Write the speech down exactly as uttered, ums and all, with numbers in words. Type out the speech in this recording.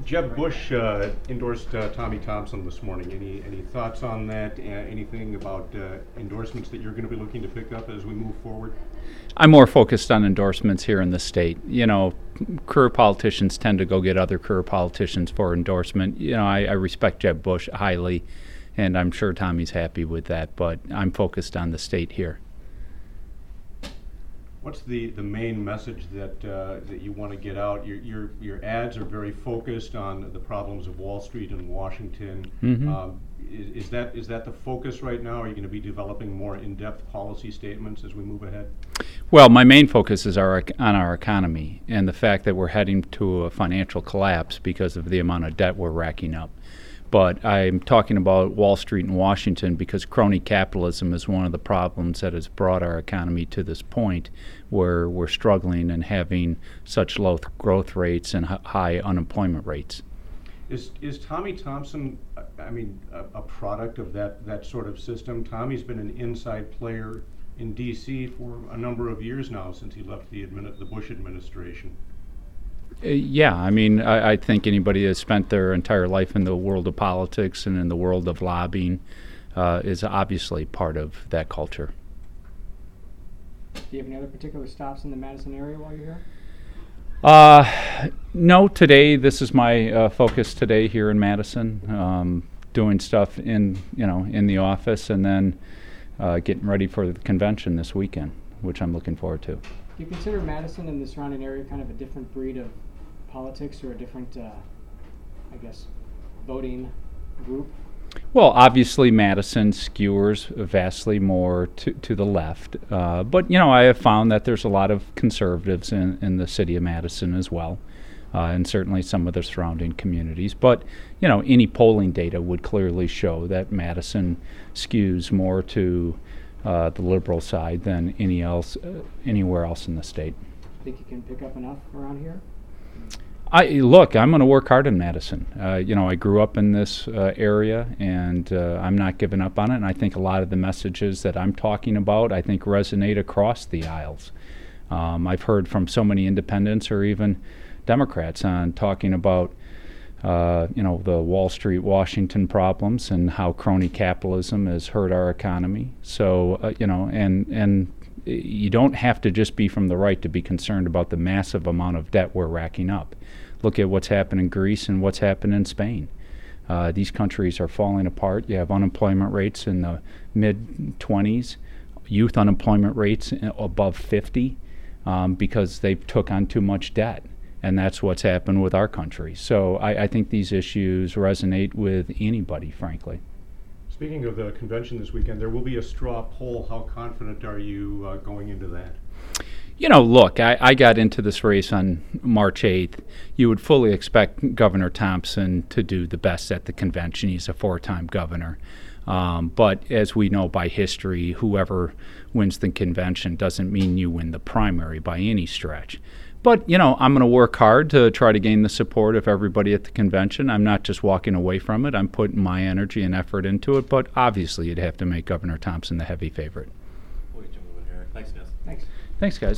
Jeb Bush uh, endorsed uh, Tommy Thompson this morning. Any any thoughts on that? Uh, anything about uh, endorsements that you're going to be looking to pick up as we move forward? I'm more focused on endorsements here in the state. You know, career politicians tend to go get other career politicians for endorsement. You know, I, I respect Jeb Bush highly, and I'm sure Tommy's happy with that, but I'm focused on the state here. What's the, the main message that uh, that you want to get out? Your, your your ads are very focused on the problems of Wall Street and Washington. Mm-hmm. Um, is, is that is that the focus right now? Are you going to be developing more in-depth policy statements as we move ahead? Well, my main focus is our, on our economy and the fact that we're heading to a financial collapse because of the amount of debt we're racking up. But I'm talking about Wall Street and Washington because crony capitalism is one of the problems that has brought our economy to this point where we're struggling and having such low th- growth rates and h- high unemployment rates. Is is Tommy Thompson, I mean, a, a product of that, that sort of system? Tommy's been an inside player in D C for a number of years now since he left the, admin- the Bush administration. Uh, yeah, I mean, I, I think anybody that's spent their entire life in the world of politics and in the world of lobbying uh, is obviously part of that culture. Do you have any other particular stops in the Madison area while you're here? Uh, no, today, this is my uh, focus today here in Madison, um, doing stuff in, you know, in the office and then uh, getting ready for the convention this weekend, which I'm looking forward to. Do you consider Madison and the surrounding area kind of a different breed of politics or a different, uh, I guess, voting group? Well, obviously Madison skewers vastly more to, to the left. Uh, but, you know, I have found that there's a lot of conservatives in, in the city of Madison as well, uh, and certainly some of the surrounding communities. But, you know, any polling data would clearly show that Madison skews more to uh, the liberal side than any else, uh, anywhere else in the state. Think you can pick up enough around here? I look, I'm going to work hard in Madison. Uh, you know, I grew up in this uh, area, and uh, I'm not giving up on it. And I think a lot of the messages that I'm talking about, I think, resonate across the aisles. Um, I've heard from so many independents or even Democrats on talking about, uh, you know, the Wall Street, Washington problems and how crony capitalism has hurt our economy. So, uh, you know, and and. You don't have to just be from the right to be concerned about the massive amount of debt we're racking up. Look at what's happened in Greece and what's happened in Spain. Uh, these countries are falling apart. You have unemployment rates in the mid twenties, youth unemployment rates above fifty um, because they took on too much debt. And that's what's happened with our country. So I, I think these issues resonate with anybody, frankly. Speaking of the convention this weekend, there will be a straw poll. How confident are you uh, going into that? You know, look, I, I got into this race on March eighth. You would fully expect Governor Thompson to do the best at the convention. He's a four-time governor. Um, but as we know by history, whoever wins the convention doesn't mean you win the primary by any stretch. But, you know, I'm going to work hard to try to gain the support of everybody at the convention. I'm not just walking away from it. I'm putting my energy and effort into it. But obviously, you'd have to make Governor Thompson the heavy favorite. We'll get you moving here. Thanks, guys. Thanks. Thanks, guys.